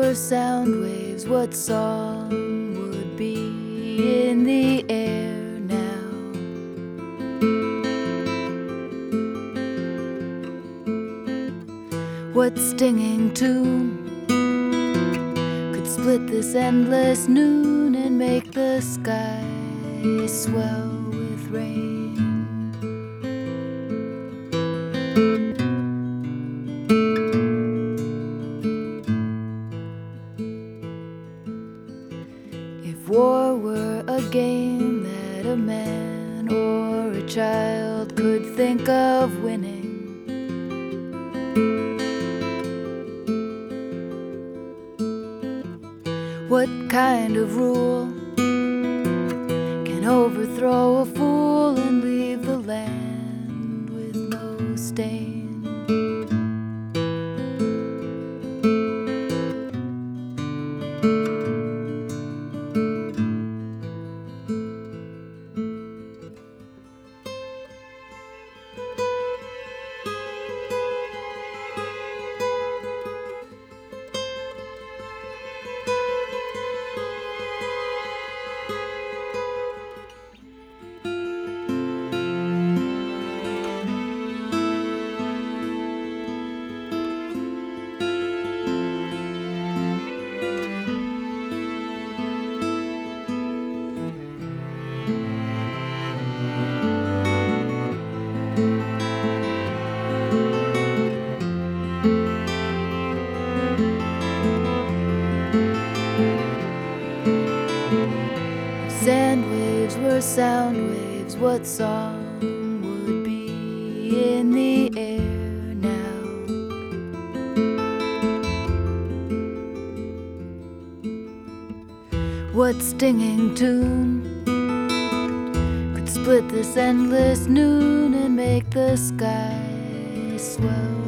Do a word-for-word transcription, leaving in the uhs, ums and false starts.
were sound waves, what song would be in the air now? What stinging tune could split this endless noon and make the sky swell with rain? If war were a game that a man or a child could think of winning, what kind of rule can overthrow a fool and leave the land with no stain? Sand waves were sound waves, what song would be in the air now? What stinging tune could split this endless noon and make the sky swell